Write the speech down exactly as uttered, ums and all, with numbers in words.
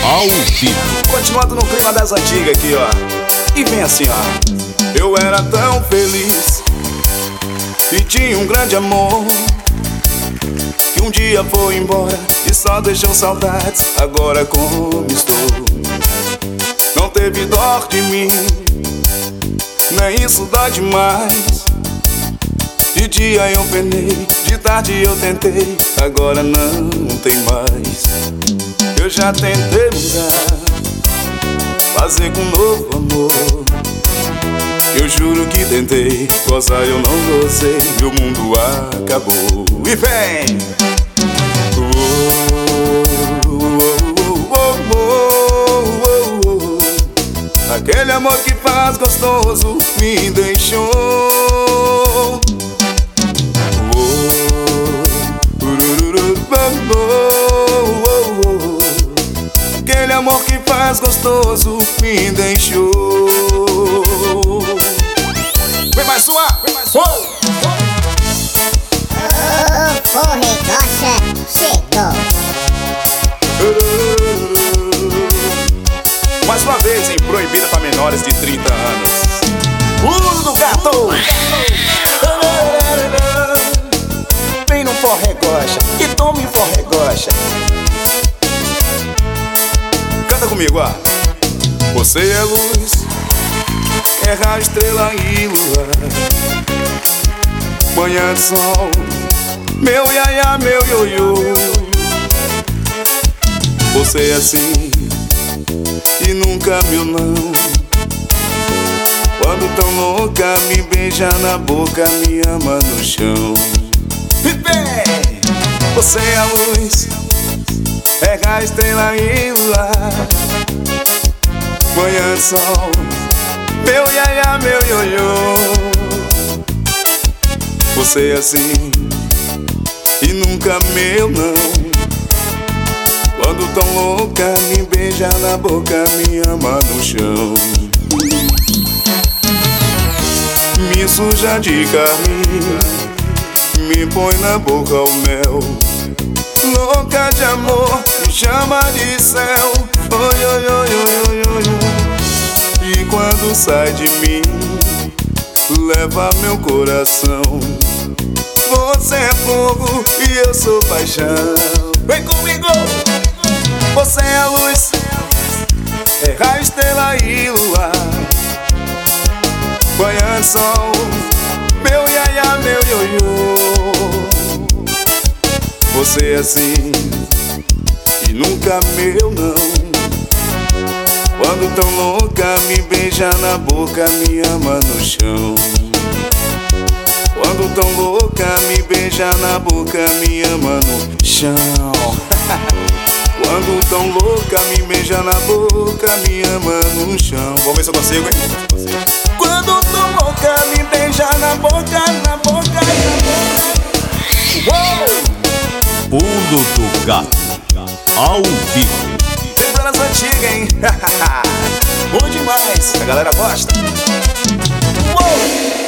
ao vivo. Continuando no clima das antigas aqui, ó. E vem assim, ó. Eu era tão feliz e tinha um grande amor, que um dia foi embora e só deixou saudades. Agora como estou, não teve dó de mim, nem isso dói demais. De dia eu penei, de tarde eu tentei, agora não tem mais. Eu já tentei mudar, fazer com novo amor. Eu juro que tentei, gozar eu não gozei, meu mundo acabou. E vem! Oh, oh, oh, oh, oh, oh. Aquele amor que faz gostoso me deixou. Oh, oh, oh, oh. Aquele amor que faz gostoso me deixou. Vem mais uma! Vem mais uma! Oh, Forregocha chegou. Mais uma vez, hein? Proibida para menores de trinta anos. Pulo do gato! Vem no forregocha e tome forregocha. Canta comigo, ó. Você é luz, é raio, estrela e lua, manhã de sol, meu iaia, meu ioiô. Você é assim e nunca meu não. Quando tão louca me beija na boca, me ama no chão. E vem! Você é a luz, é raio, estrela e lua, manhã de sol, meu iaia, meu ioiô. Você é assim e nunca meu não. Quando tão louca me beija na boca, me ama no chão. Me suja de carne, me põe na boca o mel. Louca de amor, me chama de céu. Oi, oi, oi, oi, oi, oi. E quando sai de mim, leva meu coração. Você é fogo e eu sou paixão. Vem comigo! Você é a luz, é raio, estrela e lua, manhã de sol, meu iaia, meu ioiô. Você é assim e nunca meu não. Quando tão louca me beija na boca, me ama no chão. Quando tão louca me beija na boca, me ama no chão. Quando tão louca me beija na boca, me ama no chão. Vamos ver se eu consigo, hein? Quando tão louca me beija na boca, na boca, na boca. Uou! Pulo do gato ao vivo. Lembrando as antigas, hein? Bom demais, a galera gosta. Uou!